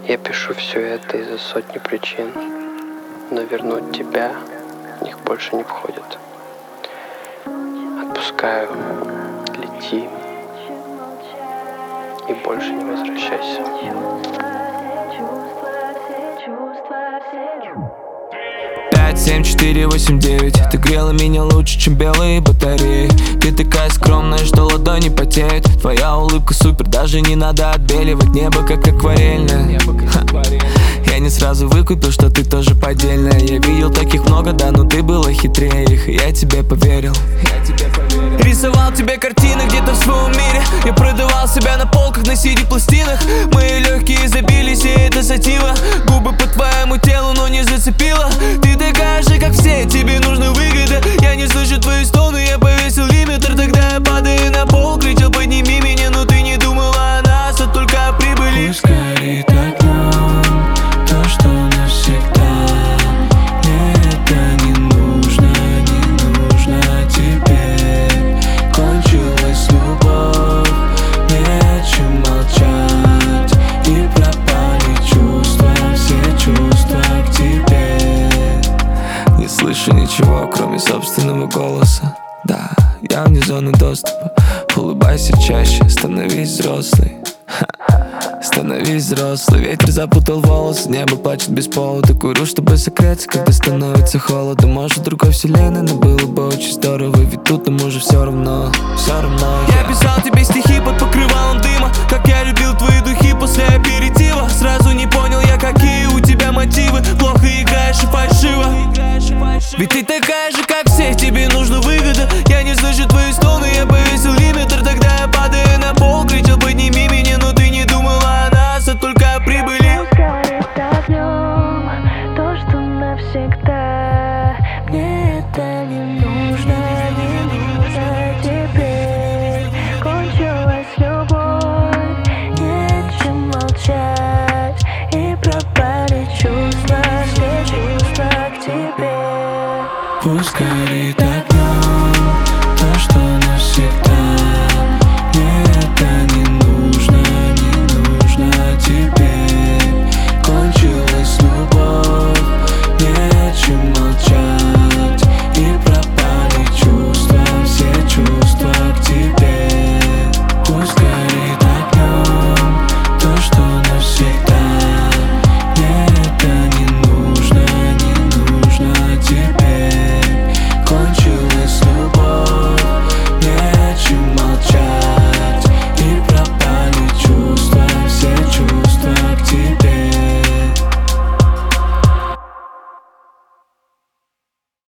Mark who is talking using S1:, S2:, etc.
S1: Я пишу все это из-за сотни причин, но вернуть тебя в них больше не входит. Отпускаю, лети и больше не возвращайся.
S2: 5, 7, 4, 8, 9. Ты грела меня лучше, чем белые батареи. Ты такая скромная, что ладони потеют. Твоя улыбка супер, даже не надо отбеливать. Небо как акварельное. Я не сразу выкупил, что ты тоже поддельная. Я видел таких много, да, но ты была хитрее их, и я тебе поверил. Рисовал тебе картины где-то в своем мире. Я продавал себя на полках, на CD-пластинах. Мои легкие забились, и это сатива. Губы по твоему телу, но не зацепила. Ты такая же, как все, тебе нужна выгода. Я не слышу твои стоны, я повесил лимитер. Тогда я падаю на пол, кричал: подними меня. Но ты не думала о нас, а только о прибыли.
S3: Пусть горит огнем то, что навсегда. Мне это не нужно, не нужно теперь. Кончилась любовь, нечем молчать. И пропали чувства, все чувства к тебе.
S2: Не слышу ничего, кроме собственного голоса. Да, я вне зоны доступа. Улыбайся чаще, становись взрослый. Становись взрослый. Ветер запутал волосы, небо плачет без повода. Курю, чтобы согреться, когда становится холодно. Может, в другой вселенной, но было бы очень здорово. Ведь тут нам уже все равно, все равно. Я писал тебе стихи под покрывалом дыма. Как я любил твои духи после аперитива. Сразу не понял я, какие у тебя мотивы. Плохо играешь и фальшиво. Ведь ты такая же, как все, тебе нужна выгода. Я не слышу твои стоны, я повесил лимитер. Тогда я падаю на пол, кричал: подними меня. Но ты не думала о нас, а только о прибыли.
S4: Горит огнем то, что навсегда. Мне это не нужно, не нужно теперь. Кончилась любовь, нечем молчать. И пропали чувства, все чувства к тебе.
S3: Пусть горит